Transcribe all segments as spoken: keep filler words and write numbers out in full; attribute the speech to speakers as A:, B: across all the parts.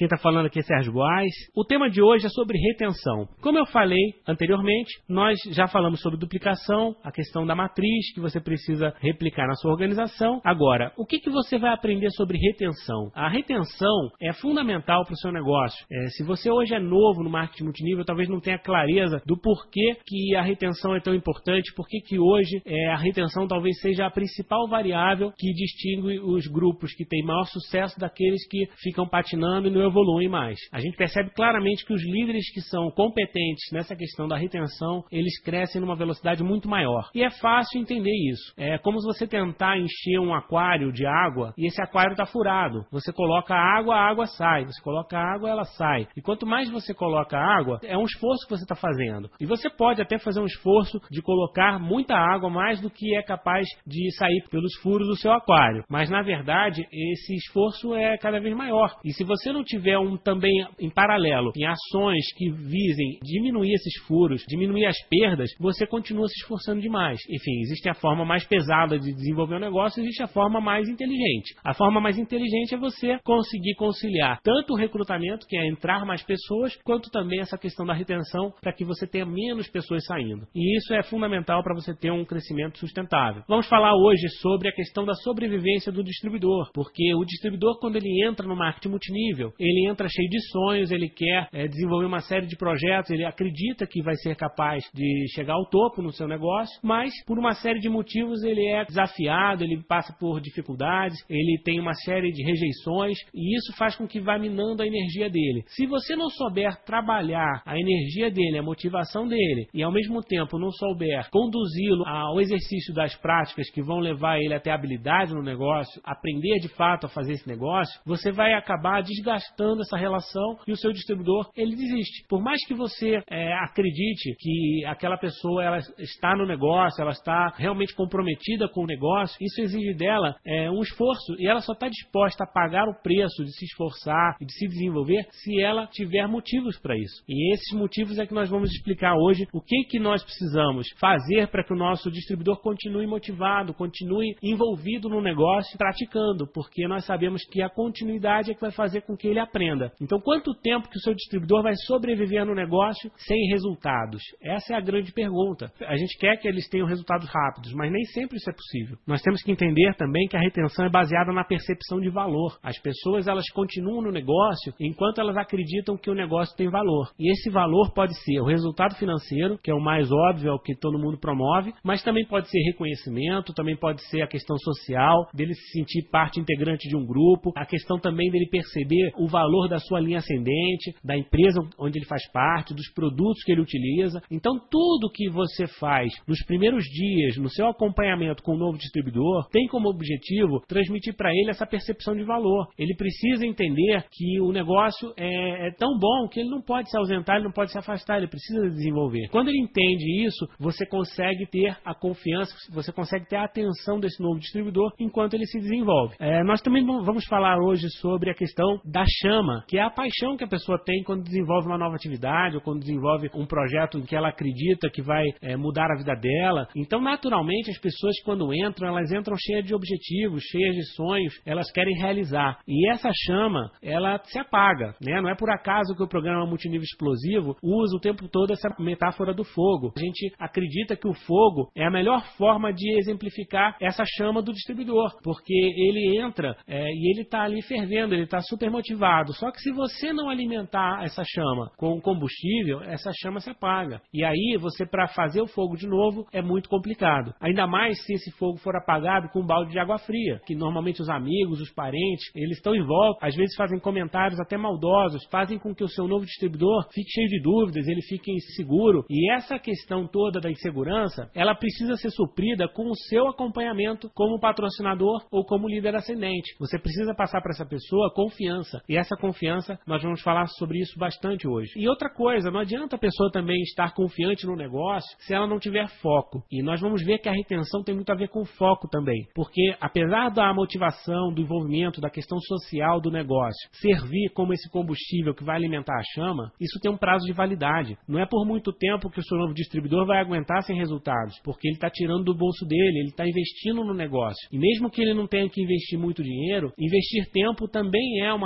A: Quem está falando aqui é Sérgio Boaz. O tema de hoje é sobre retenção. Como eu falei anteriormente, nós já falamos sobre duplicação, a questão da matriz que você precisa replicar na sua organização. Agora, o que, que você vai aprender sobre retenção? A retenção é fundamental para o seu negócio. É, se você hoje é novo no marketing multinível, talvez não tenha clareza do porquê que a retenção é tão importante, porquê que hoje é, a retenção talvez seja a principal variável que distingue os grupos que têm maior sucesso daqueles que ficam patinando e não evoluem mais. A gente percebe claramente que os líderes que são competentes nessa questão da retenção, eles crescem numa velocidade muito maior. E é fácil entender isso. É como se você tentar encher um aquário de água e esse aquário está furado. Você coloca água, a água sai. Você coloca água, ela sai. E quanto mais você coloca água, é um esforço que você está fazendo. E você pode até fazer um esforço de colocar muita água, mais do que é capaz de sair pelos furos do seu aquário. Mas, na verdade, esse esforço é cada vez maior. E se você não tiver um também em paralelo, em ações que visem diminuir esses furos, diminuir as perdas, você continua se esforçando demais. Enfim, existe a forma mais pesada de desenvolver um negócio, existe a forma mais inteligente. A forma mais inteligente é você conseguir conciliar tanto o recrutamento, que é entrar mais pessoas, quanto também essa questão da retenção, para que você tenha menos pessoas saindo. E isso é fundamental para você ter um crescimento sustentável. Vamos falar hoje sobre a questão da sobrevivência do distribuidor, porque o distribuidor, quando ele entra no marketing multinível, ele entra cheio de sonhos, ele quer é, desenvolver uma série de projetos, ele acredita que vai ser capaz de chegar ao topo no seu negócio, mas por uma série de motivos ele é desafiado, ele passa por dificuldades, ele tem uma série de rejeições, e isso faz com que vá minando a energia dele. Se você não souber trabalhar a energia dele, a motivação dele, e ao mesmo tempo não souber conduzi-lo ao exercício das práticas que vão levar ele a ter habilidade no negócio, aprender de fato a fazer esse negócio, você vai acabar desgastando essa relação e o seu distribuidor, ele desiste. Por mais que você é, acredite que aquela pessoa ela está no negócio, ela está realmente comprometida com o negócio, isso exige dela é, um esforço, e ela só está disposta a pagar o preço de se esforçar e de se desenvolver se ela tiver motivos para isso. E esses motivos é que nós vamos explicar hoje o que, que nós precisamos fazer para que o nosso distribuidor continue motivado, continue envolvido no negócio, praticando, porque nós sabemos que a continuidade é que vai fazer com que ele aprenda. Então, quanto tempo que o seu distribuidor vai sobreviver no negócio sem resultados? Essa é a grande pergunta. A gente quer que eles tenham resultados rápidos, mas nem sempre isso é possível. Nós temos que entender também que a retenção é baseada na percepção de valor. As pessoas, elas continuam no negócio enquanto elas acreditam que o negócio tem valor. E esse valor pode ser o resultado financeiro, que é o mais óbvio, é o que todo mundo promove, mas também pode ser reconhecimento, também pode ser a questão social, dele se sentir parte integrante de um grupo, a questão também dele perceber o valor da sua linha ascendente, da empresa onde ele faz parte, dos produtos que ele utiliza. Então, tudo que você faz nos primeiros dias, no seu acompanhamento com o novo distribuidor, tem como objetivo transmitir para ele essa percepção de valor. Ele precisa entender que o negócio é, é tão bom que ele não pode se ausentar, ele não pode se afastar, ele precisa desenvolver. Quando ele entende isso, você consegue ter a confiança, você consegue ter a atenção desse novo distribuidor enquanto ele se desenvolve. É, nós também vamos falar hoje sobre a questão da chama, que é a paixão que a pessoa tem quando desenvolve uma nova atividade ou quando desenvolve um projeto em que ela acredita que vai é, mudar a vida dela. Então, naturalmente, as pessoas quando entram, elas entram cheias de objetivos, cheias de sonhos, elas querem realizar. E essa chama, ela se apaga, né? Não é por acaso que o programa Multinível Explosivo usa o tempo todo essa metáfora do fogo. A gente acredita que o fogo é a melhor forma de exemplificar essa chama do distribuidor, porque ele entra é, e ele está ali fervendo, ele está super motivado. Só que se você não alimentar essa chama com combustível, essa chama se apaga. E aí, você, para fazer o fogo de novo, é muito complicado. Ainda mais se esse fogo for apagado com um balde de água fria, que normalmente os amigos, os parentes, eles estão em volta, às vezes fazem comentários até maldosos, fazem com que o seu novo distribuidor fique cheio de dúvidas, ele fique inseguro. E essa questão toda da insegurança, ela precisa ser suprida com o seu acompanhamento como patrocinador ou como líder ascendente. Você precisa passar para essa pessoa confiança. E essa confiança, nós vamos falar sobre isso bastante hoje. E outra coisa, não adianta a pessoa também estar confiante no negócio se ela não tiver foco. E nós vamos ver que a retenção tem muito a ver com foco também. Porque apesar da motivação, do envolvimento, da questão social do negócio servir como esse combustível que vai alimentar a chama, isso tem um prazo de validade. Não é por muito tempo que o seu novo distribuidor vai aguentar sem resultados, porque ele está tirando do bolso dele, ele está investindo no negócio. E mesmo que ele não tenha que investir muito dinheiro, investir tempo também é uma questão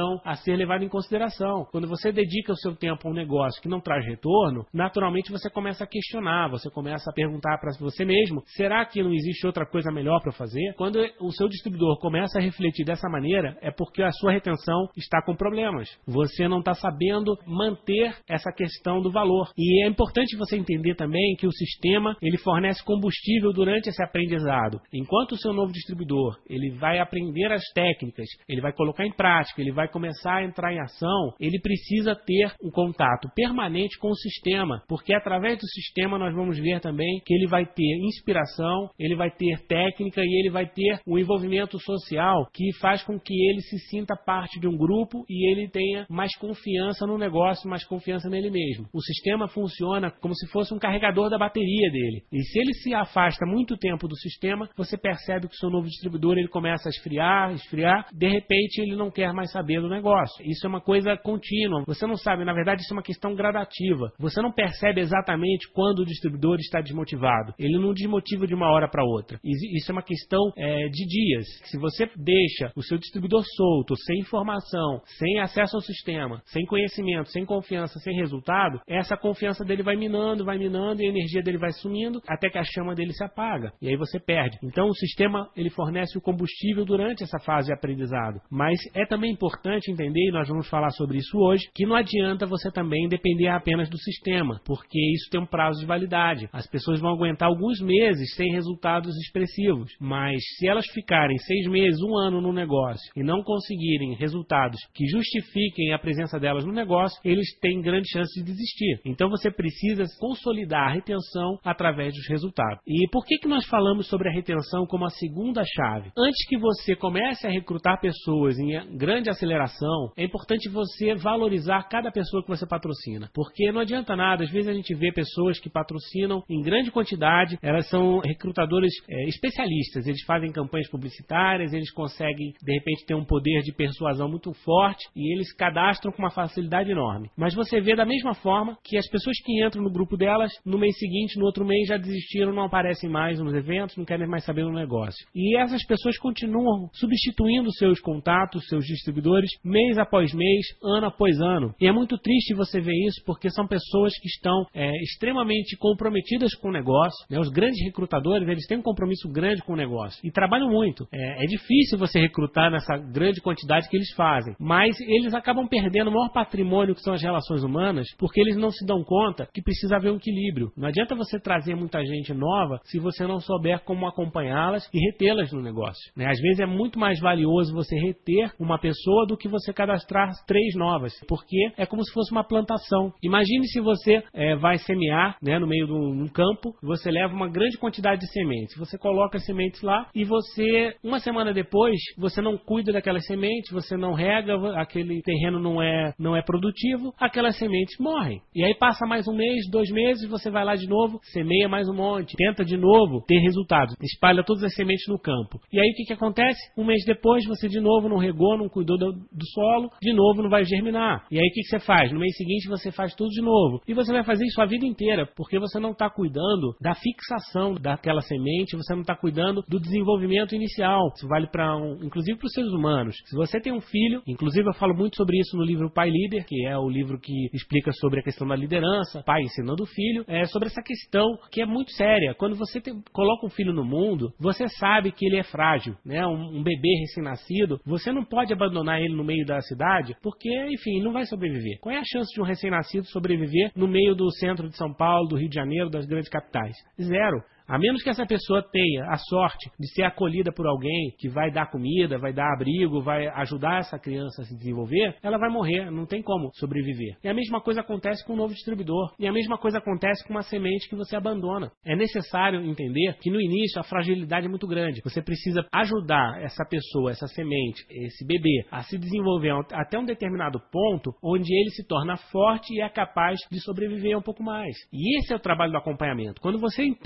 A: questão a ser levada em consideração. Quando você dedica o seu tempo a um negócio que não traz retorno, naturalmente você começa a questionar, você começa a perguntar para você mesmo, será que não existe outra coisa melhor para fazer? Quando o seu distribuidor começa a refletir dessa maneira, é porque a sua retenção está com problemas. Você não está sabendo manter essa questão do valor. E é importante você entender também que o sistema, ele fornece combustível durante esse aprendizado. Enquanto o seu novo distribuidor, ele vai aprender as técnicas, ele vai colocar em prática, ele vai começar a entrar em ação, ele precisa ter um contato permanente com o sistema, porque através do sistema nós vamos ver também que ele vai ter inspiração, ele vai ter técnica e ele vai ter um envolvimento social que faz com que ele se sinta parte de um grupo e ele tenha mais confiança no negócio, mais confiança nele mesmo. O sistema funciona como se fosse um carregador da bateria dele. E se ele se afasta muito tempo do sistema, você percebe que o seu novo distribuidor ele começa a esfriar, esfriar, de repente ele não quer mais saber do negócio. Isso é uma coisa contínua. Você não sabe, na verdade isso é uma questão gradativa. Você não percebe exatamente quando o distribuidor está desmotivado. Ele não desmotiva de uma hora para outra. Isso é uma questão é, de dias. Se você deixa o seu distribuidor solto, sem informação, sem acesso ao sistema, sem conhecimento, sem confiança, sem resultado, essa confiança dele vai minando, vai minando e a energia dele vai sumindo até que a chama dele se apaga. E aí você perde. Então o sistema ele fornece o combustível durante essa fase de aprendizado. Mas é também importante entender, e nós vamos falar sobre isso hoje, que não adianta você também depender apenas do sistema, porque isso tem um prazo de validade. As pessoas vão aguentar alguns meses sem resultados expressivos, mas se elas ficarem seis meses, um ano no negócio e não conseguirem resultados que justifiquem a presença delas no negócio, eles têm grande chance de desistir. Então você precisa consolidar a retenção através dos resultados. E por que que nós falamos sobre a retenção como a segunda chave? Antes que você comece a recrutar pessoas em grande aceleração, é importante você valorizar cada pessoa que você patrocina, porque não adianta nada, às vezes a gente vê pessoas que patrocinam em grande quantidade, elas são recrutadores é, especialistas, eles fazem campanhas publicitárias, eles conseguem de repente ter um poder de persuasão muito forte e eles cadastram com uma facilidade enorme. Mas você vê da mesma forma que as pessoas que entram no grupo delas, no mês seguinte, no outro mês já desistiram, não aparecem mais nos eventos, não querem mais saber do negócio. E essas pessoas continuam substituindo seus contatos, seus distribuidores, mês após mês, ano após ano. E é muito triste você ver isso, porque são pessoas que estão é, extremamente comprometidas com o negócio, né? Os grandes recrutadores, eles têm um compromisso grande com o negócio e trabalham muito. É, é difícil você recrutar nessa grande quantidade que eles fazem, mas eles acabam perdendo o maior patrimônio que são as relações humanas, porque eles não se dão conta que precisa haver um equilíbrio. Não adianta você trazer muita gente nova se você não souber como acompanhá-las e retê-las no negócio, né? Às vezes é muito mais valioso você reter uma pessoa do que você cadastrar três novas, porque é como se fosse uma plantação. Imagine se você é, vai semear, né, no meio de um campo, você leva uma grande quantidade de sementes, você coloca as sementes lá e você, uma semana depois, você não cuida daquelas sementes, você não rega, aquele terreno não é, não é produtivo, aquelas sementes morrem. E aí passa mais um mês, dois meses, você vai lá de novo, semeia mais um monte, tenta de novo ter resultados, espalha todas as sementes no campo. E aí o que, que acontece? Um mês depois, você de novo não regou, não cuidou do, do solo, de novo não vai germinar. E aí o que, que você faz? No mês seguinte você faz tudo de novo. E você vai fazer isso a vida inteira, porque você não está cuidando da fixação daquela semente, você não está cuidando do desenvolvimento inicial. Isso vale para, um, inclusive para os seres humanos. Se você tem um filho, inclusive eu falo muito sobre isso no livro Pai Líder, que é o livro que explica sobre a questão da liderança, pai ensinando o filho, é sobre essa questão que é muito séria. Quando você tem, coloca um filho no mundo, você sabe que ele é frágil, né? Um, um bebê recém-nascido, você não pode abandonar ele no meio da cidade, porque, enfim, não vai sobreviver. Qual é a chance de um recém-nascido sobreviver no meio do centro de São Paulo, do Rio de Janeiro, das grandes capitais? Zero. A menos que essa pessoa tenha a sorte de ser acolhida por alguém que vai dar comida, vai dar abrigo, vai ajudar essa criança a se desenvolver, ela vai morrer, não tem como sobreviver. E a mesma coisa acontece com um novo distribuidor. E a mesma coisa acontece com uma semente que você abandona. É necessário entender que no início a fragilidade é muito grande. Você precisa ajudar essa pessoa, essa semente, esse bebê, a se desenvolver até um determinado ponto onde ele se torna forte e é capaz de sobreviver um pouco mais. E esse é o trabalho do acompanhamento. Quando você entende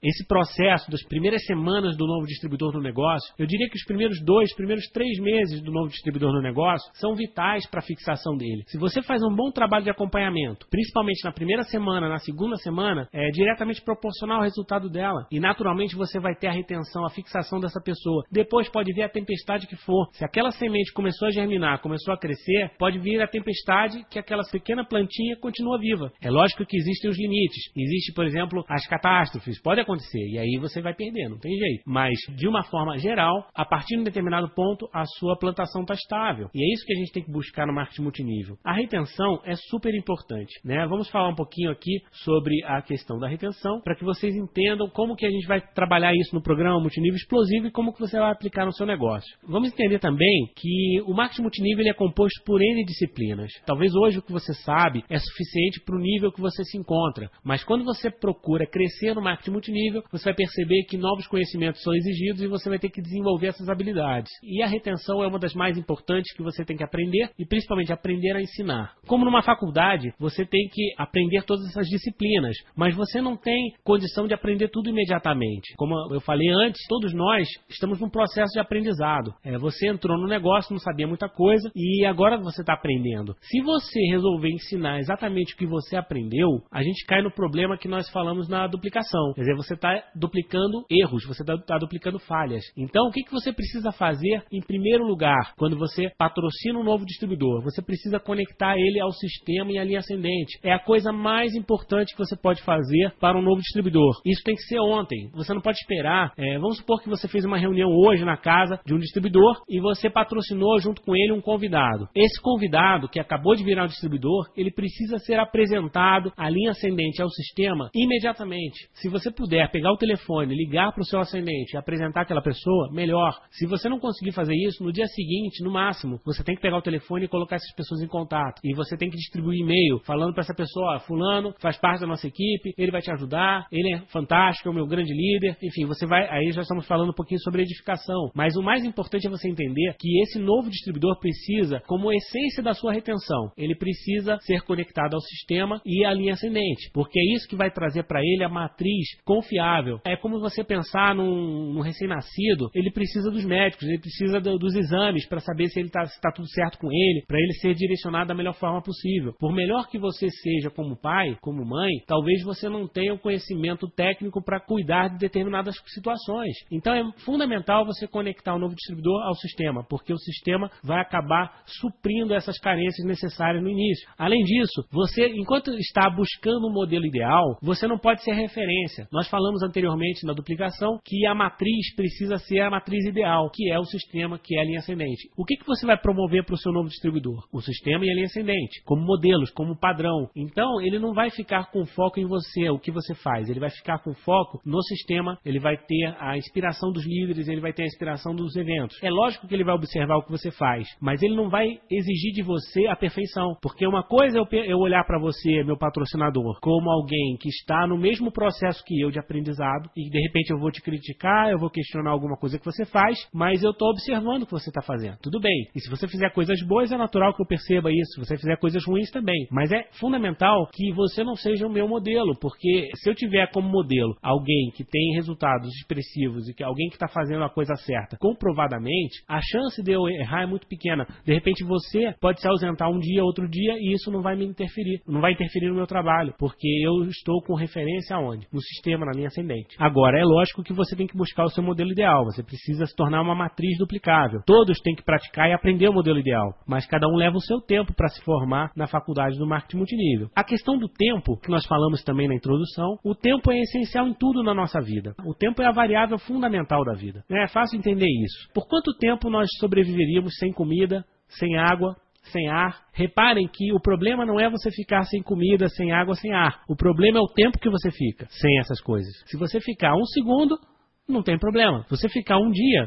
A: esse processo das primeiras semanas do novo distribuidor no negócio, eu diria que os primeiros dois, primeiros três meses do novo distribuidor no negócio são vitais para a fixação dele. Se você faz um bom trabalho de acompanhamento, principalmente na primeira semana, na segunda semana, é diretamente proporcional ao resultado dela. E naturalmente você vai ter a retenção, a fixação dessa pessoa. Depois pode vir a tempestade que for. Se aquela semente começou a germinar, começou a crescer, pode vir a tempestade que aquela pequena plantinha continua viva. É lógico que existem os limites. Existe, por exemplo, as catástrofes. Pode acontecer. E aí você vai perder, não tem jeito. Mas, de uma forma geral, a partir de um determinado ponto, a sua plantação está estável. E é isso que a gente tem que buscar no marketing multinível. A retenção é super importante, né? Vamos falar um pouquinho aqui sobre a questão da retenção, para que vocês entendam como que a gente vai trabalhar isso no programa multinível explosivo e como que você vai aplicar no seu negócio. Vamos entender também que o marketing multinível ele é composto por N disciplinas. Talvez hoje o que você sabe é suficiente para o nível que você se encontra, mas quando você procura crescer no marketing multinível, você vai perceber que novos conhecimentos são exigidos e você vai ter que desenvolver essas habilidades. E a retenção é uma das mais importantes que você tem que aprender e principalmente aprender a ensinar. Como numa faculdade, você tem que aprender todas essas disciplinas, mas você não tem condição de aprender tudo imediatamente. Como eu falei antes, todos nós estamos num processo de aprendizado. É, você entrou no negócio, não sabia muita coisa e agora você está aprendendo. Se você resolver ensinar exatamente o que você aprendeu, a gente cai no problema que nós falamos na duplicação. Quer dizer, você está duplicando erros, você está tá duplicando falhas. Então, o que, que você precisa fazer em primeiro lugar, quando você patrocina um novo distribuidor? Você precisa conectar ele ao sistema e à linha ascendente. É a coisa mais importante que você pode fazer para um novo distribuidor. Isso tem que ser ontem. Você não pode esperar. É, vamos supor que você fez uma reunião hoje na casa de um distribuidor e você patrocinou junto com ele um convidado. Esse convidado, que acabou de virar um distribuidor, ele precisa ser apresentado à linha ascendente, ao sistema, imediatamente. Se você puder pegar o telefone, ligar para o seu ascendente e apresentar aquela pessoa, melhor. Se você não conseguir fazer isso, no dia seguinte, no máximo, você tem que pegar o telefone e colocar essas pessoas em contato. E você tem que distribuir e-mail falando para essa pessoa, ó, fulano faz parte da nossa equipe, ele vai te ajudar, ele é fantástico, é o meu grande líder. Enfim, você vai, aí já estamos falando um pouquinho sobre edificação. Mas o mais importante é você entender que esse novo distribuidor precisa, como essência da sua retenção, ele precisa ser conectado ao sistema e à linha ascendente, porque é isso que vai trazer para ele a matriz confiável. É como você pensar num, num recém-nascido, ele precisa dos médicos, ele precisa do, dos exames para saber se ele está tá tudo certo com ele, para ele ser direcionado da melhor forma possível. Por melhor que você seja como pai, como mãe, talvez você não tenha o conhecimento técnico para cuidar de determinadas situações. Então é fundamental você conectar o novo distribuidor ao sistema, porque o sistema vai acabar suprindo essas carências necessárias no início. Além disso, você, enquanto está buscando um modelo ideal, você não pode ser referência. Nós falamos anteriormente na duplicação que a matriz precisa ser a matriz ideal, que é o sistema, que é a linha ascendente. O que, que você vai promover para o seu novo distribuidor? O sistema e a linha ascendente, como modelos, como padrão. Então, ele não vai ficar com foco em você, o que você faz. Ele vai ficar com foco no sistema, ele vai ter a inspiração dos líderes, ele vai ter a inspiração dos eventos. É lógico que ele vai observar o que você faz, mas ele não vai exigir de você a perfeição. Porque uma coisa é eu olhar para você, meu patrocinador, como alguém que está no mesmo processo que eu de aprendizado e de repente eu vou te criticar, eu vou questionar alguma coisa que você faz, mas eu estou observando o que você está fazendo. Tudo bem. E se você fizer coisas boas, é natural que eu perceba isso. Se você fizer coisas ruins também. Mas é fundamental que você não seja o meu modelo, porque se eu tiver como modelo alguém que tem resultados expressivos e que alguém que está fazendo a coisa certa comprovadamente, a chance de eu errar é muito pequena. De repente você pode se ausentar um dia, outro dia, e isso não vai me interferir. Não vai interferir no meu trabalho, porque eu estou com referência aonde? No sistema, na linha ascendente. Agora, é lógico que você tem que buscar o seu modelo ideal. Você precisa se tornar uma matriz duplicável. Todos têm que praticar e aprender o modelo ideal, mas cada um leva o seu tempo para se formar na faculdade do marketing multinível. A questão do tempo, que nós falamos também na introdução, o tempo é essencial em tudo na nossa vida. O tempo é a variável fundamental da vida. É fácil entender isso. Por quanto tempo nós sobreviveríamos sem comida, sem água, sem ar? Reparem que o problema não é você ficar sem comida, sem água, sem ar. O problema é o tempo que você fica sem essas coisas. Se você ficar um segundo, não tem problema. Se você ficar um dia,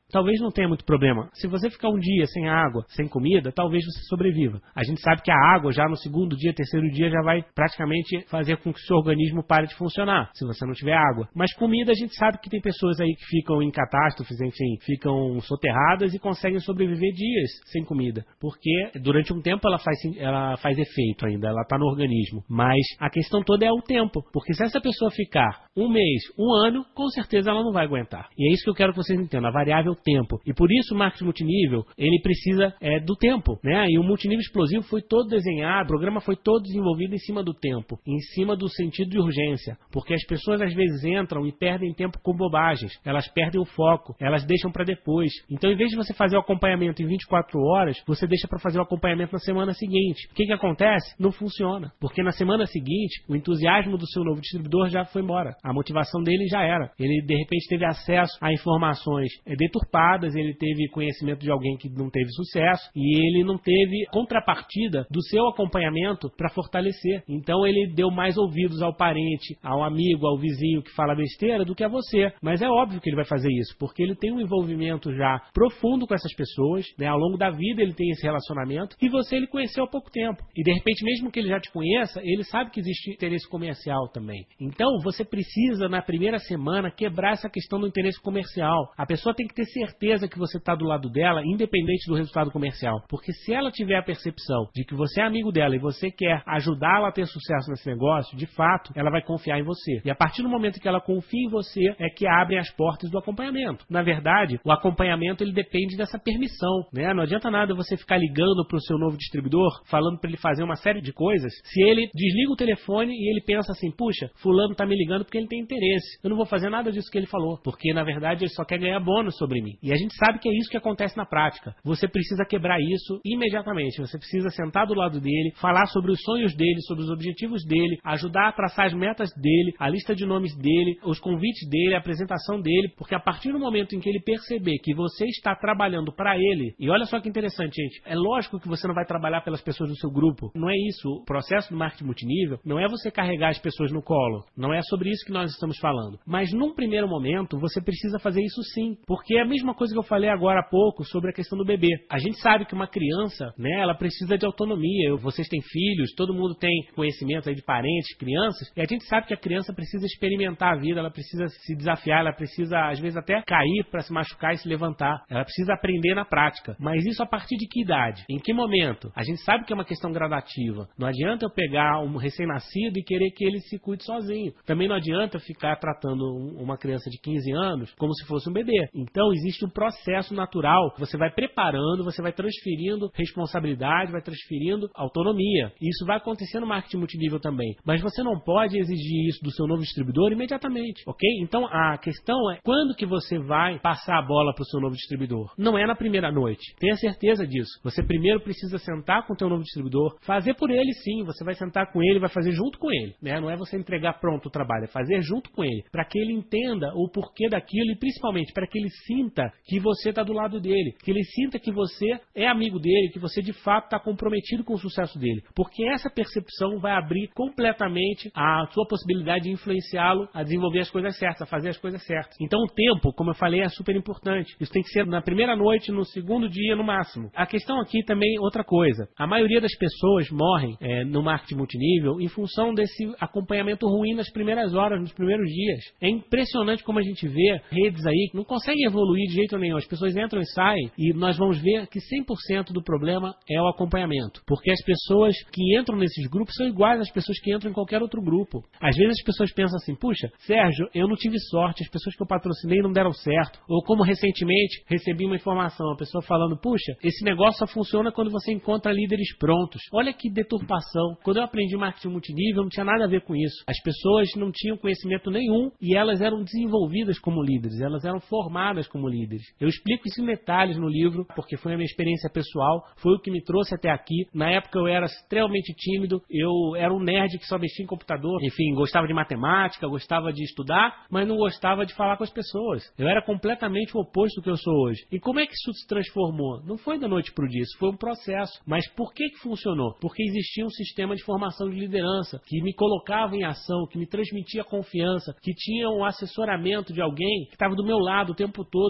A: talvez não tenha muito problema. Se você ficar um dia sem água, sem comida, talvez você sobreviva. A gente sabe que a água já no segundo dia, terceiro dia, já vai praticamente fazer com que o seu organismo pare de funcionar, se você não tiver água. Mas comida, a gente sabe que tem pessoas aí que ficam em catástrofes, enfim, ficam soterradas e conseguem sobreviver dias sem comida, porque durante um tempo ela faz, ela faz efeito ainda, ela está no organismo. Mas a questão toda é o tempo, porque se essa pessoa ficar um mês, um ano, com certeza ela não vai aguentar. E é isso que eu quero que vocês entendam, a variável tempo. E por isso o marketing multinível, ele precisa é, do tempo, né? E o multinível explosivo foi todo desenhado, o programa foi todo desenvolvido em cima do tempo, em cima do sentido de urgência, porque as pessoas às vezes entram e perdem tempo com bobagens, elas perdem o foco, elas deixam para depois. Então, em vez de você fazer o acompanhamento em vinte e quatro horas, você deixa para fazer o acompanhamento na semana seguinte. O que que acontece? Não funciona, porque na semana seguinte, o entusiasmo do seu novo distribuidor já foi embora, a motivação dele já era. Ele, de repente, teve acesso a informações deturpadas, ele teve conhecimento de alguém que não teve sucesso e ele não teve contrapartida do seu acompanhamento para fortalecer. Então, ele deu mais ouvidos ao parente, ao amigo, ao vizinho que fala besteira do que a você. Mas é óbvio que ele vai fazer isso, porque ele tem um envolvimento já profundo com essas pessoas, né? Ao longo da vida ele tem esse relacionamento e você ele conheceu há pouco tempo. E de repente, mesmo que ele já te conheça, ele sabe que existe interesse comercial também. Então, você precisa, na primeira semana, quebrar essa questão do interesse comercial. A pessoa tem que ter certeza que você está do lado dela, independente do resultado comercial. Porque se ela tiver a percepção de que você é amigo dela e você quer ajudá-la a ter sucesso nesse negócio, de fato, ela vai confiar em você. E a partir do momento que ela confia em você, é que abrem as portas do acompanhamento. Na verdade, o acompanhamento ele depende dessa permissão, né? Não adianta nada você ficar ligando para o seu novo distribuidor, falando para ele fazer uma série de coisas, se ele desliga o telefone e ele pensa assim, puxa, fulano tá me ligando porque ele tem interesse. Eu não vou fazer nada disso que ele falou, porque na verdade ele só quer ganhar bônus sobre mim. E a gente sabe que é isso que acontece na prática. Você precisa quebrar isso imediatamente. Você precisa sentar do lado dele, falar sobre os sonhos dele, sobre os objetivos dele, ajudar a traçar as metas dele, a lista de nomes dele, os convites dele, a apresentação dele, porque a partir do momento em que ele perceber que você está trabalhando para ele, e olha só que interessante, gente, é lógico que você não vai trabalhar pelas pessoas do seu grupo, não é isso. O processo do marketing multinível não é você carregar as pessoas no colo, não é sobre isso que nós estamos falando. Mas num primeiro momento, você precisa fazer isso sim, porque é a mesma coisa que eu falei agora há pouco sobre a questão do bebê. A gente sabe que uma criança, né, ela precisa de autonomia. Vocês têm filhos, todo mundo tem conhecimento aí de parentes, crianças, e a gente sabe que a criança precisa experimentar a vida, ela precisa se desafiar, ela precisa às vezes até cair para se machucar e se levantar. Ela precisa aprender na prática. Mas isso a partir de que idade? Em que momento? A gente sabe que é uma questão gradativa. Não adianta eu pegar um recém-nascido e querer que ele se cuide sozinho. Também não adianta ficar tratando uma criança de quinze anos como se fosse um bebê. Então existe um processo natural. Você vai preparando, você vai transferindo responsabilidade, vai transferindo autonomia. E isso vai acontecer no marketing multinível também. Mas você não pode exigir isso do seu novo distribuidor imediatamente, ok? Então a questão é quando que você vai passar a bola para o seu novo distribuidor? Não é na primeira noite. Tenha certeza disso. Você primeiro precisa sentar com o teu novo distribuidor, fazer por ele sim. Você vai sentar com ele, vai fazer junto com ele, né? Não é você entregar pronto o trabalho, é fazer junto com ele, para que ele entenda o porquê daquilo e principalmente para que ele sinta que você está do lado dele, que ele sinta que você é amigo dele, que você de fato está comprometido com o sucesso dele, porque essa percepção vai abrir completamente a sua possibilidade de influenciá-lo a desenvolver as coisas certas, a fazer as coisas certas. Então o tempo, como eu falei, é super importante. Isso tem que ser na primeira noite, no segundo dia, no máximo. A questão aqui também é outra coisa. A maioria das pessoas morrem é, no marketing multinível em função desse acompanhamento ruim nas primeiras horas, nos primeiros dias. É impressionante como a gente vê redes aí que não conseguem evoluir de jeito nenhum. As pessoas entram e saem e nós vamos ver que cem por cento do problema é o acompanhamento. Porque as pessoas que entram nesses grupos são iguais às pessoas que entram em qualquer outro grupo. Às vezes as pessoas pensam assim, puxa, Sérgio, eu não tive sorte, as pessoas que eu patrocinei não deram certo. Ou como recentemente recebi uma informação, a pessoa falando, puxa, esse negócio só funciona quando você encontra líderes prontos. Olha que deturpação. Quando eu aprendi marketing multinível, não tinha nada a ver com isso. As pessoas não tinham conhecimento nenhum e elas eram desenvolvidas como líderes, elas eram formadas como líderes. Eu explico isso em detalhes no livro, porque foi a minha experiência pessoal, foi o que me trouxe até aqui. Na época eu era extremamente tímido, eu era um nerd que só mexia em computador, enfim, gostava de matemática, gostava de estudar, mas não gostava de falar com as pessoas. Eu era completamente o oposto do que eu sou hoje. E como é que isso se transformou? Não foi da noite para o dia, isso foi um processo. Mas por que que funcionou? Porque existia um sistema de formação de liderança que me colocava em ação, que me transmitia confiança, que tinha um assessoramento de alguém que estava do meu lado o tempo todo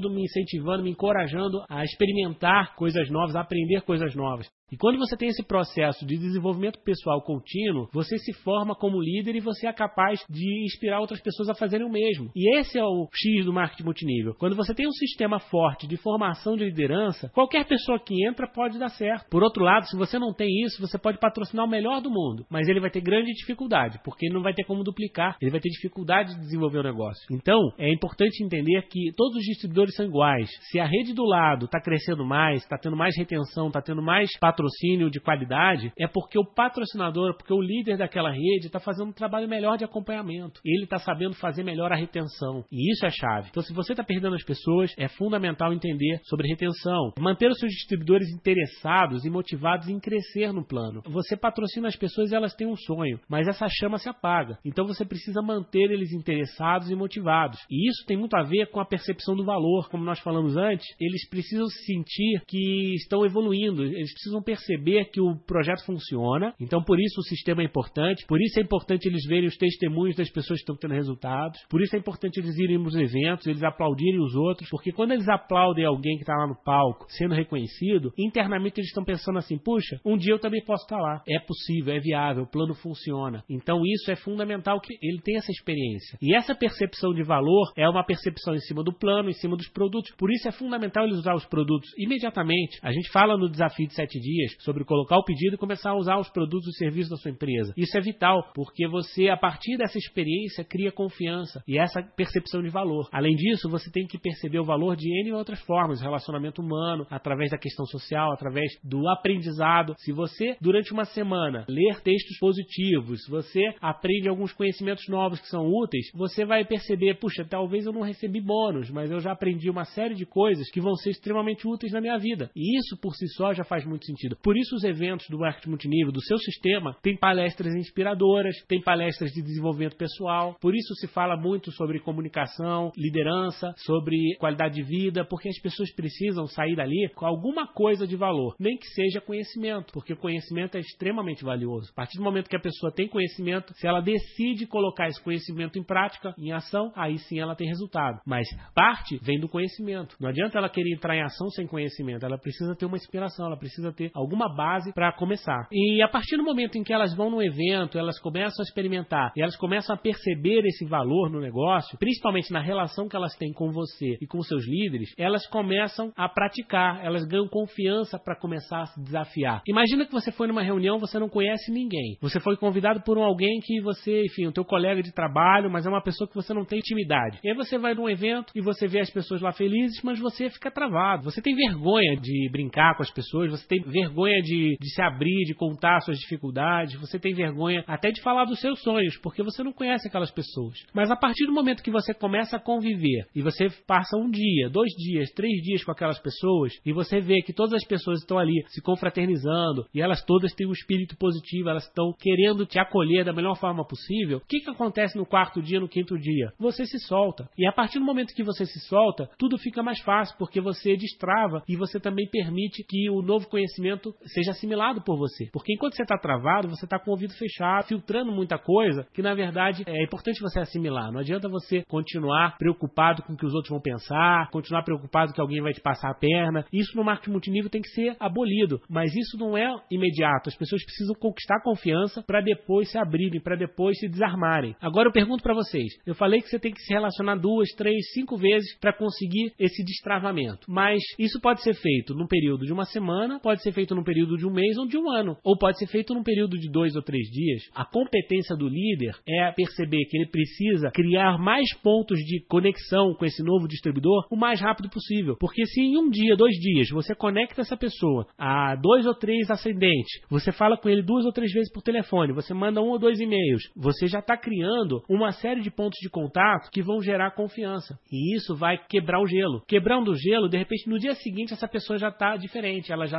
A: motivando, me incentivando, me encorajando a experimentar coisas novas, a aprender coisas novas. E quando você tem esse processo de desenvolvimento pessoal contínuo, você se forma como líder e você é capaz de inspirar outras pessoas a fazerem o mesmo. E esse é o X do marketing multinível. Quando você tem um sistema forte de formação de liderança, qualquer pessoa que entra pode dar certo. Por outro lado, se você não tem isso, você pode patrocinar o melhor do mundo, mas ele vai ter grande dificuldade, porque ele não vai ter como duplicar, ele vai ter dificuldade de desenvolver o negócio. Então, é importante entender que todos os distribuidores são iguais. Se a rede do lado está crescendo mais, está tendo mais retenção, está tendo mais patrocínio, patrocínio de qualidade, é porque o patrocinador, porque o líder daquela rede está fazendo um trabalho melhor de acompanhamento. Ele está sabendo fazer melhor a retenção. E isso é chave. Então, se você está perdendo as pessoas, é fundamental entender sobre retenção. Manter os seus distribuidores interessados e motivados em crescer no plano. Você patrocina as pessoas e elas têm um sonho, mas essa chama se apaga. Então, você precisa manter eles interessados e motivados. E isso tem muito a ver com a percepção do valor. Como nós falamos antes, eles precisam sentir que estão evoluindo. Eles precisam perceber que o projeto funciona, então por isso o sistema é importante, por isso é importante eles verem os testemunhos das pessoas que estão tendo resultados, por isso é importante eles irem nos eventos, eles aplaudirem os outros, porque quando eles aplaudem alguém que está lá no palco sendo reconhecido, internamente eles estão pensando assim, puxa, um dia eu também posso estar lá, é possível, é viável, o plano funciona. Então isso é fundamental que ele tenha essa experiência. E essa percepção de valor é uma percepção em cima do plano, em cima dos produtos, por isso é fundamental eles usar os produtos imediatamente. A gente fala no desafio de sete dias sobre colocar o pedido e começar a usar os produtos e serviços da sua empresa. Isso é vital, porque você, a partir dessa experiência, cria confiança e essa percepção de valor. Além disso, você tem que perceber o valor de N outras formas, relacionamento humano, através da questão social, através do aprendizado. Se você, durante uma semana, ler textos positivos, você aprende alguns conhecimentos novos que são úteis, você vai perceber, puxa, talvez eu não recebi bônus, mas eu já aprendi uma série de coisas que vão ser extremamente úteis na minha vida. E isso, por si só, já faz muito sentido. Por isso os eventos do marketing multinível, do seu sistema, tem palestras inspiradoras, tem palestras de desenvolvimento pessoal, por isso se fala muito sobre comunicação, liderança, sobre qualidade de vida, porque as pessoas precisam sair dali com alguma coisa de valor, nem que seja conhecimento, porque o conhecimento é extremamente valioso. A partir do momento que a pessoa tem conhecimento, se ela decide colocar esse conhecimento em prática, em ação, aí sim ela tem resultado. Mas parte vem do conhecimento. Não adianta ela querer entrar em ação sem conhecimento, ela precisa ter uma inspiração, ela precisa ter alguma base para começar. E a partir do momento em que elas vão no evento, elas começam a experimentar e elas começam a perceber esse valor no negócio, principalmente na relação que elas têm com você e com seus líderes, elas começam a praticar, elas ganham confiança para começar a se desafiar. Imagina que você foi numa reunião, você não conhece ninguém. Você foi convidado por um alguém que você, enfim, o teu colega de trabalho, mas é uma pessoa que você não tem intimidade. E aí você vai num evento e você vê as pessoas lá felizes, mas você fica travado. Você tem vergonha de brincar com as pessoas, você tem vergonha de, de se abrir, de contar suas dificuldades, você tem vergonha até de falar dos seus sonhos, porque você não conhece aquelas pessoas. Mas a partir do momento que você começa a conviver e você passa um dia, dois dias, três dias com aquelas pessoas e você vê que todas as pessoas estão ali se confraternizando e elas todas têm um espírito positivo, elas estão querendo te acolher da melhor forma possível, o que, que acontece no quarto dia, no quinto dia? Você se solta. E a partir do momento que você se solta, tudo fica mais fácil, porque você destrava e você também permite que o novo conhecimento seja assimilado por você. Porque enquanto você está travado, você está com o ouvido fechado, filtrando muita coisa que, na verdade, é importante você assimilar. Não adianta você continuar preocupado com o que os outros vão pensar, continuar preocupado que alguém vai te passar a perna. Isso no marketing multinível tem que ser abolido. Mas isso não é imediato. As pessoas precisam conquistar confiança para depois se abrirem, para depois se desarmarem. Agora eu pergunto para vocês. Eu falei que você tem que se relacionar duas, três, cinco vezes para conseguir esse destravamento. Mas isso pode ser feito num período de uma semana, pode ser feito num período de um mês ou de um ano. Ou pode ser feito num período de dois ou três dias. A competência do líder é perceber que ele precisa criar mais pontos de conexão com esse novo distribuidor o mais rápido possível. Porque se em um dia, dois dias, você conecta essa pessoa a dois ou três ascendentes, você fala com ele duas ou três vezes por telefone, você manda um ou dois e-mails, você já está criando uma série de pontos de contato que vão gerar confiança. E isso vai quebrar o gelo. Quebrando o gelo, de repente, no dia seguinte, essa pessoa já está diferente, ela já está mais aberta.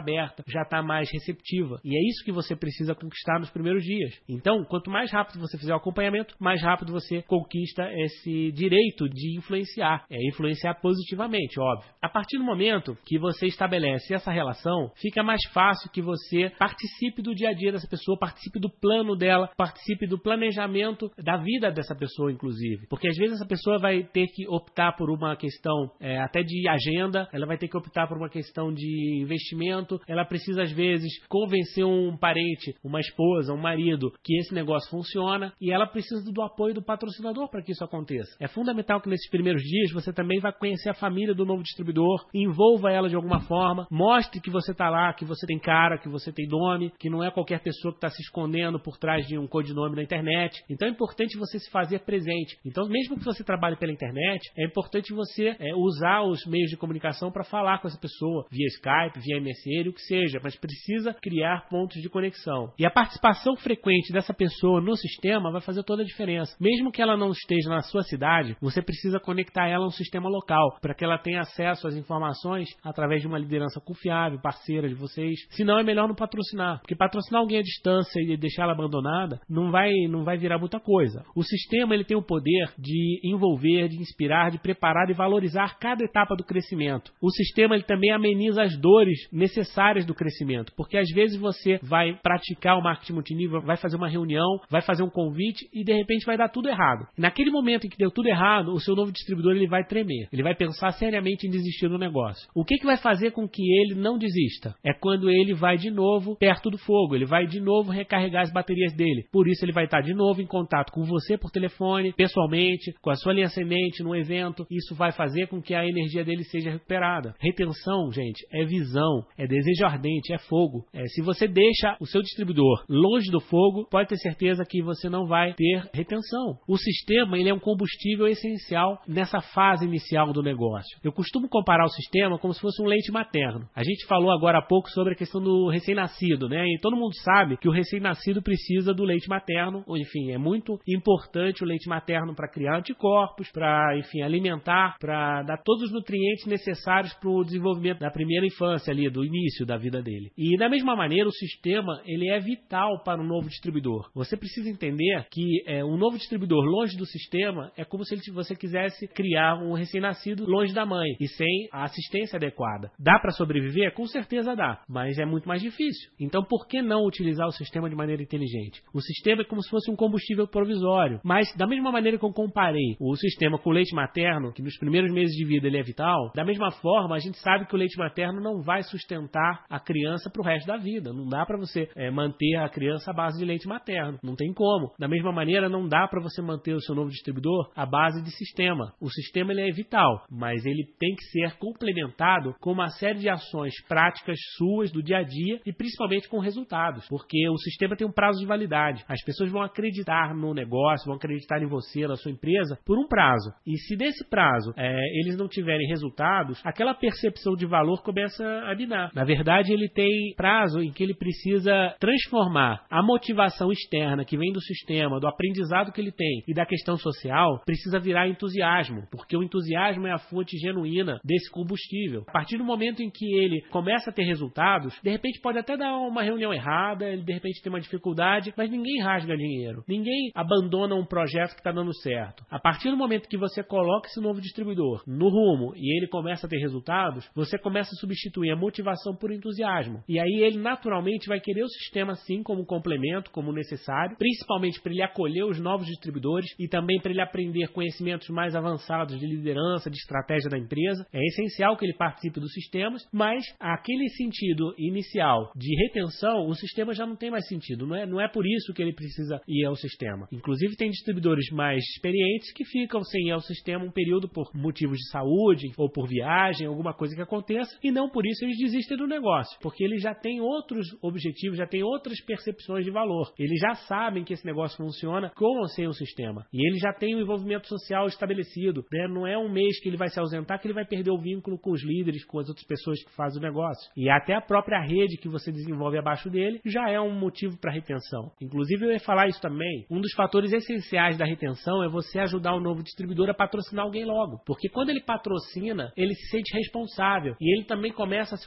A: aberta, já está mais receptiva. E é isso que você precisa conquistar nos primeiros dias. Então, quanto mais rápido você fizer o acompanhamento, mais rápido você conquista esse direito de influenciar. É influenciar positivamente, óbvio. A partir do momento que você estabelece essa relação, fica mais fácil que você participe do dia a dia dessa pessoa, participe do plano dela, participe do planejamento da vida dessa pessoa, inclusive. Porque às vezes essa pessoa vai ter que optar por uma questão é, até de agenda, ela vai ter que optar por uma questão de investimento, ela precisa às vezes convencer um parente, uma esposa, um marido, que esse negócio funciona, e ela precisa do apoio do patrocinador para que isso aconteça. É fundamental que nesses primeiros dias você também vai conhecer a família do novo distribuidor, envolva ela de alguma forma, mostre que você está lá, que você tem cara, que você tem nome, que não é qualquer pessoa que está se escondendo por trás de um codinome na internet. Então é importante você se fazer presente. Então, mesmo que você trabalhe pela internet, é importante você é, usar os meios de comunicação para falar com essa pessoa, via Skype, via M S N, o que seja, mas precisa criar pontos de conexão. E a participação frequente dessa pessoa no sistema vai fazer toda a diferença. Mesmo que ela não esteja na sua cidade, você precisa conectar ela a um sistema local, para que ela tenha acesso às informações através de uma liderança confiável, parceira de vocês. Senão é melhor não patrocinar, porque patrocinar alguém à distância e deixar ela abandonada não vai, não vai virar muita coisa. O sistema ele tem o poder de envolver, de inspirar, de preparar e valorizar cada etapa do crescimento. O sistema ele também ameniza as dores necessárias do crescimento, porque às vezes você vai praticar o marketing multinível, vai fazer uma reunião, vai fazer um convite e de repente vai dar tudo errado. E naquele momento em que deu tudo errado, o seu novo distribuidor ele vai tremer, ele vai pensar seriamente em desistir do negócio. O que, que vai fazer com que ele não desista? É quando ele vai de novo perto do fogo, ele vai de novo recarregar as baterias dele. Por isso ele vai estar de novo em contato com você por telefone, pessoalmente, com a sua linha ascendente, num evento. Isso vai fazer com que a energia dele seja recuperada. Retenção, gente, é visão, é desejo ardente, é fogo. É, se você deixa o seu distribuidor longe do fogo, pode ter certeza que você não vai ter retenção. O sistema ele é um combustível essencial nessa fase inicial do negócio. Eu costumo comparar o sistema como se fosse um leite materno. A gente falou agora há pouco sobre a questão do recém-nascido, né? E todo mundo sabe que o recém-nascido precisa do leite materno. Enfim, é muito importante o leite materno para criar anticorpos, para, enfim, alimentar, para dar todos os nutrientes necessários para o desenvolvimento da primeira infância ali, do início da vida dele. E da mesma maneira, o sistema ele é vital para um novo distribuidor. Você precisa entender que é, um novo distribuidor longe do sistema é como se ele, você quisesse criar um recém-nascido longe da mãe e sem a assistência adequada. Dá para sobreviver? Com certeza dá, mas é muito mais difícil. Então, por que não utilizar o sistema de maneira inteligente? O sistema é como se fosse um combustível provisório, mas da mesma maneira que eu comparei o sistema com o leite materno, que nos primeiros meses de vida ele é vital, da mesma forma a gente sabe que o leite materno não vai sustentar a criança para o resto da vida. Não dá para você é, manter a criança à base de leite materno. Não tem como. Da mesma maneira, não dá para você manter o seu novo distribuidor à base de sistema. O sistema ele é vital, mas ele tem que ser complementado com uma série de ações práticas suas do dia a dia e principalmente com resultados, porque o sistema tem um prazo de validade. As pessoas vão acreditar no negócio, vão acreditar em você, na sua empresa, por um prazo. E se nesse prazo é, eles não tiverem resultados, aquela percepção de valor começa a minar. Na verdade, ele tem prazo em que ele precisa transformar a motivação externa que vem do sistema, do aprendizado que ele tem e da questão social, precisa virar entusiasmo, porque o entusiasmo é a fonte genuína desse combustível. A partir do momento em que ele começa a ter resultados, de repente pode até dar uma reunião errada, ele de repente tem uma dificuldade, mas ninguém rasga dinheiro, ninguém abandona um projeto que está dando certo. A partir do momento que você coloca esse novo distribuidor no rumo e ele começa a ter resultados, você começa a substituir a motivação por entusiasmo. E aí ele naturalmente vai querer o sistema sim como complemento, como necessário, principalmente para ele acolher os novos distribuidores e também para ele aprender conhecimentos mais avançados de liderança, de estratégia da empresa. É essencial que ele participe dos sistemas, mas aquele sentido inicial de retenção, o sistema já não tem mais sentido. Não é, não é por isso que ele precisa ir ao sistema. Inclusive tem distribuidores mais experientes que ficam sem ir ao sistema um período por motivos de saúde ou por viagem, alguma coisa que aconteça, e não por isso eles desistem do negócio, porque eles já têm outros objetivos, já têm outras percepções de valor. Eles já sabem que esse negócio funciona com ou sem o sistema. E ele já tem um envolvimento social estabelecido, né? Não é um mês que ele vai se ausentar que ele vai perder o vínculo com os líderes, com as outras pessoas que fazem o negócio. E até a própria rede que você desenvolve abaixo dele já é um motivo para retenção. Inclusive eu ia falar isso também, um dos fatores essenciais da retenção é você ajudar o novo distribuidor a patrocinar alguém logo. Porque quando ele patrocina, ele se sente responsável e ele também começa a se colocar na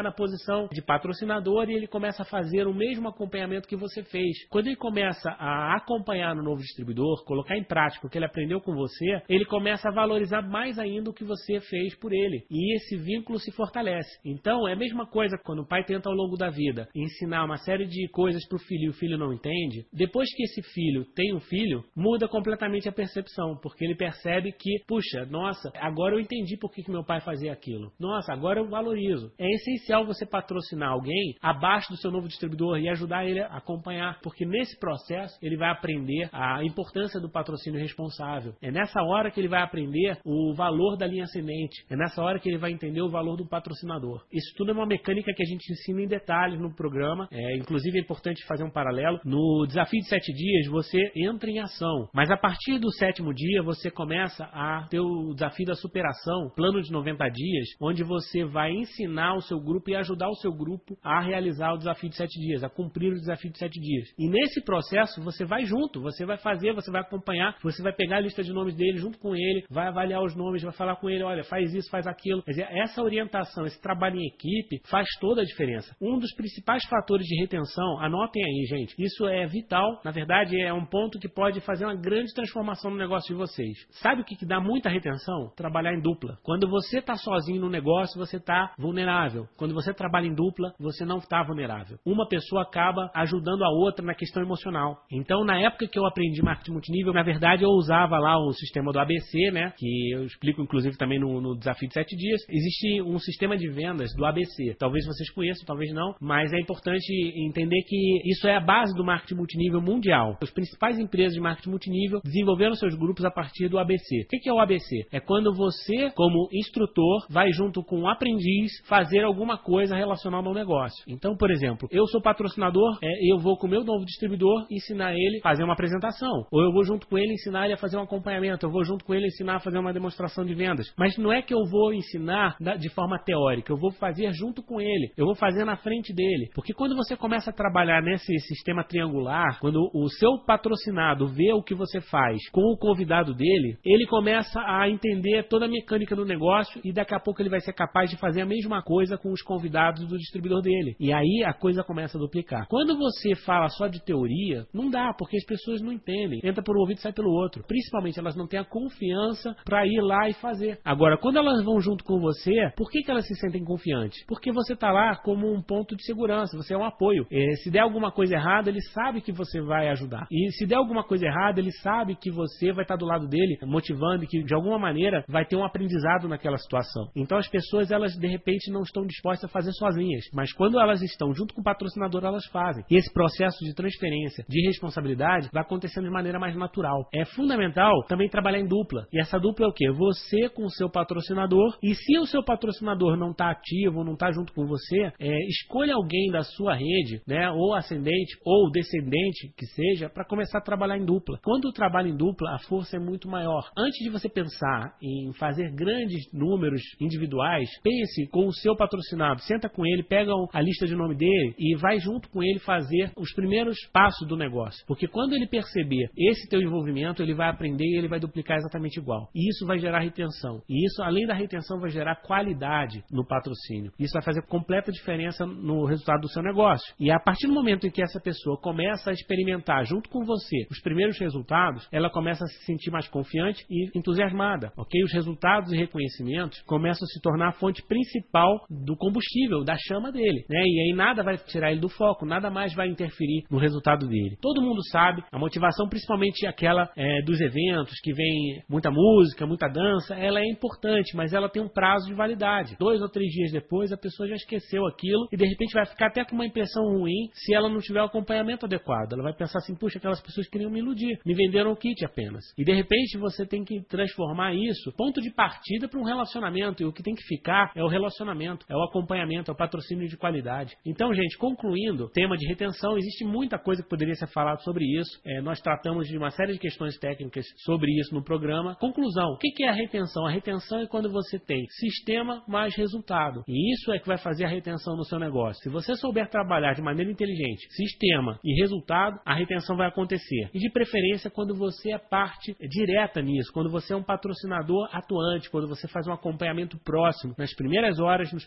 A: na posição de patrocinador e ele começa a fazer o mesmo acompanhamento que você fez. Quando ele começa a acompanhar no novo distribuidor, colocar em prática o que ele aprendeu com você, ele começa a valorizar mais ainda o que você fez por ele. E esse vínculo se fortalece. Então, é a mesma coisa quando o pai tenta ao longo da vida ensinar uma série de coisas para o filho e o filho não entende. Depois que esse filho tem um filho, muda completamente a percepção, porque ele percebe que, puxa, nossa, agora eu entendi por que, que meu pai fazia aquilo. Nossa, agora eu valorizo. É essencial você patrocinar alguém abaixo do seu novo distribuidor e ajudar ele a acompanhar, porque nesse processo ele vai aprender a importância do patrocínio responsável. É nessa hora que ele vai aprender o valor da linha ascendente. É nessa hora que ele vai entender o valor do patrocinador. Isso tudo é uma mecânica que a gente ensina em detalhes no programa. É, inclusive é importante fazer um paralelo. No desafio de sete dias você entra em ação, mas a partir do sétimo dia você começa a ter o desafio da superação, plano de noventa dias, onde você vai ensinar o seu grupo e ajudar o seu grupo a realizar o desafio de sete dias, a cumprir o desafio de sete dias. E nesse processo você vai junto, você vai fazer, você vai acompanhar, você vai pegar a lista de nomes dele junto com ele, vai avaliar os nomes, vai falar com ele, olha, faz isso, faz aquilo. Quer dizer, essa orientação, esse trabalho em equipe faz toda a diferença. Um dos principais fatores de retenção, anotem aí, gente, isso é vital, na verdade é um ponto que pode fazer uma grande transformação no negócio de vocês. Sabe o que, que dá muita retenção? Trabalhar em dupla. Quando você está sozinho no negócio, você está vulnerável. Quando você trabalha em dupla, você não está vulnerável. Uma pessoa acaba ajudando a outra na questão emocional. Então, na época que eu aprendi marketing multinível, na verdade eu usava lá o sistema do A B C, né? Que eu explico inclusive também no, no desafio de sete dias. Existe um sistema de vendas do A B C. Talvez vocês conheçam, talvez não, mas é importante entender que isso é a base do marketing multinível mundial. As principais empresas de marketing multinível desenvolveram seus grupos a partir do A B C. O que é o A B C? É quando você, como instrutor, vai junto com o aprendiz fazer alguma coisa relacionada ao negócio. Então, por exemplo, eu sou patrocinador, é, eu vou com o meu novo distribuidor ensinar ele a fazer uma apresentação. Ou eu vou junto com ele ensinar ele a fazer um acompanhamento. Eu vou junto com ele ensinar a fazer uma demonstração de vendas. Mas não é que eu vou ensinar de forma teórica. Eu vou fazer junto com ele. Eu vou fazer na frente dele. Porque quando você começa a trabalhar nesse sistema triangular, quando o seu patrocinado vê o que você faz com o convidado dele, ele começa a entender toda a mecânica do negócio e daqui a pouco ele vai ser capaz de fazer a mesma coisa com os convidados do distribuidor dele. E aí a coisa começa a duplicar. Quando você fala só de teoria, não dá, porque as pessoas não entendem. Entra por um ouvido e sai pelo outro. Principalmente elas não têm a confiança para ir lá e fazer. Agora, quando elas vão junto com você, por que, que elas se sentem confiantes? Porque você está lá como um ponto de segurança, você é um apoio. É, se der alguma coisa errada, ele sabe que você vai ajudar. E se der alguma coisa errada, ele sabe que você vai estar do lado dele, motivando e que de alguma maneira vai ter um aprendizado naquela situação. Então as pessoas, elas de repente não estão dispostas a fazer sozinhas, mas quando elas estão junto com o patrocinador, elas fazem. E esse processo de transferência de responsabilidade vai acontecendo de maneira mais natural. É fundamental também trabalhar em dupla. E essa dupla é o quê? Você com o seu patrocinador, e se o seu patrocinador não está ativo, não está junto com você, é, escolha alguém da sua rede, né, ou ascendente ou descendente que seja, para começar a trabalhar em dupla. Quando trabalha em dupla, a força é muito maior. Antes de você pensar em fazer grandes números individuais, pense com o seu patrocinado, senta com ele, pega a lista de nome dele e vai junto com ele fazer os primeiros passos do negócio. Porque quando ele perceber esse teu envolvimento, ele vai aprender e ele vai duplicar exatamente igual. E isso vai gerar retenção. E isso, além da retenção, vai gerar qualidade no patrocínio. Isso vai fazer completa diferença no resultado do seu negócio. E a partir do momento em que essa pessoa começa a experimentar junto com você os primeiros resultados, ela começa a se sentir mais confiante e entusiasmada, ok? Os resultados e reconhecimentos começam a se tornar a fonte principal do combustível, da chama dele, né? E aí nada vai tirar ele do foco, nada mais vai interferir no resultado dele. Todo mundo sabe, a motivação, principalmente aquela é, dos eventos, que vem muita música, muita dança, ela é importante, mas ela tem um prazo de validade. Dois ou três dias depois, a pessoa já esqueceu aquilo e de repente vai ficar até com uma impressão ruim se ela não tiver o acompanhamento adequado. Ela vai pensar assim, puxa, aquelas pessoas queriam me iludir, me venderam o kit apenas. E de repente você tem que transformar isso, ponto de partida para um relacionamento, e o que tem que ficar é o relacionamento, é o acompanhamento, é o patrocínio de qualidade. Então, gente, concluindo, tema de retenção, existe muita coisa que poderia ser falado sobre isso. É, nós tratamos de uma série de questões técnicas sobre isso no programa. Conclusão, o que é a retenção? A retenção é quando você tem sistema mais resultado. E isso é que vai fazer a retenção no seu negócio. Se você souber trabalhar de maneira inteligente, sistema e resultado, a retenção vai acontecer. E de preferência quando você é parte direta nisso, quando você é um patrocinador atuante, quando você faz um acompanhamento próximo, nas primeiras horas, nos primeiros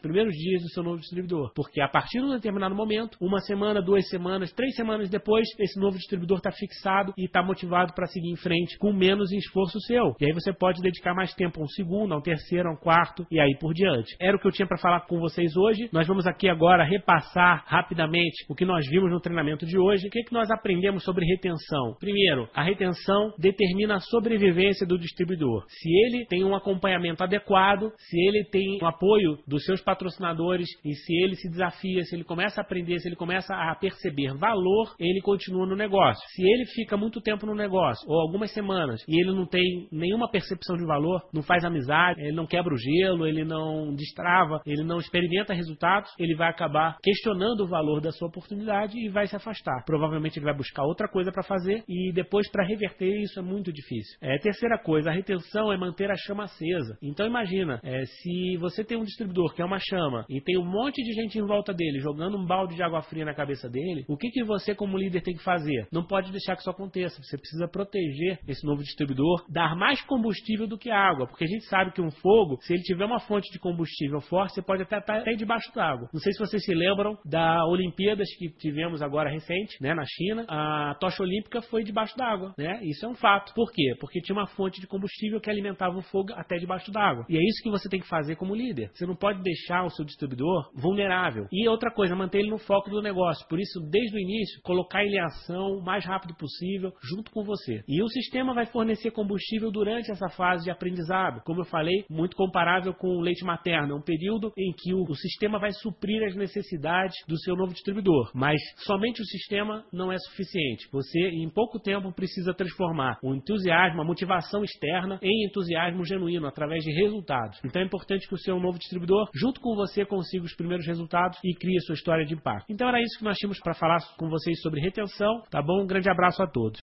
A: dias do seu novo distribuidor. Porque a partir de um determinado momento, uma semana, duas semanas, três semanas depois, esse novo distribuidor está fixado e está motivado para seguir em frente com menos esforço seu. E aí você pode dedicar mais tempo a um segundo, a um terceiro, a um quarto e aí por diante. Era o que eu tinha para falar com vocês hoje. Nós vamos aqui agora repassar rapidamente o que nós vimos no treinamento de hoje. O que, que nós aprendemos sobre retenção? Primeiro, a retenção determina a sobrevivência do distribuidor. Se ele tem um acompanhamento adequado, se ele tem o apoio dos seus patrocinadores e se ele se desafia, se ele começa a aprender, se ele começa a perceber valor, ele continua no negócio. Se ele fica muito tempo no negócio, ou algumas semanas, e ele não tem nenhuma percepção de valor, não faz amizade, ele não quebra o gelo, ele não destrava, ele não experimenta resultados, ele vai acabar questionando o valor da sua oportunidade e vai se afastar. Provavelmente ele vai buscar outra coisa para fazer e depois para reverter isso é muito difícil. É, terceira coisa, a retenção é manter a chama acesa. Então imagina, é, se você tem um distribuidor que é uma chama e tem um monte de gente em volta dele jogando um balde de água fria na cabeça dele, o que, que você como líder tem que fazer? Não pode deixar que isso aconteça. Você precisa proteger esse novo distribuidor, dar mais combustível do que água, porque a gente sabe que um fogo, se ele tiver uma fonte de combustível forte, você pode até estar até debaixo d'água. Não sei se vocês se lembram da Olimpíadas que tivemos agora recente, né, na China, a tocha olímpica foi debaixo d'água, né? Isso é um fato. Por quê? Porque tinha uma fonte de combustível que alimentava o fogo até debaixo d'água. E é isso que você tem que fazer como líder. Você não pode deixar o seu distribuidor vulnerável. E outra coisa, manter ele no foco do negócio. Por isso, desde o início, colocar ele em ação o mais rápido possível junto com você. E o sistema vai fornecer combustível durante essa fase de aprendizado. Como eu falei, muito comparável com o leite materno. É um período em que o, o sistema vai suprir as necessidades do seu novo distribuidor. Mas somente o sistema não é suficiente. Você, em pouco tempo, precisa transformar o entusiasmo, a motivação externa em entusiasmo genuíno, através de resultados. Então é importante que o seu novo distribuidor, junto com você, consiga os primeiros resultados e crie a sua história de impacto. Então era isso que nós tínhamos para falar com vocês sobre retenção, tá bom? Um grande abraço a todos.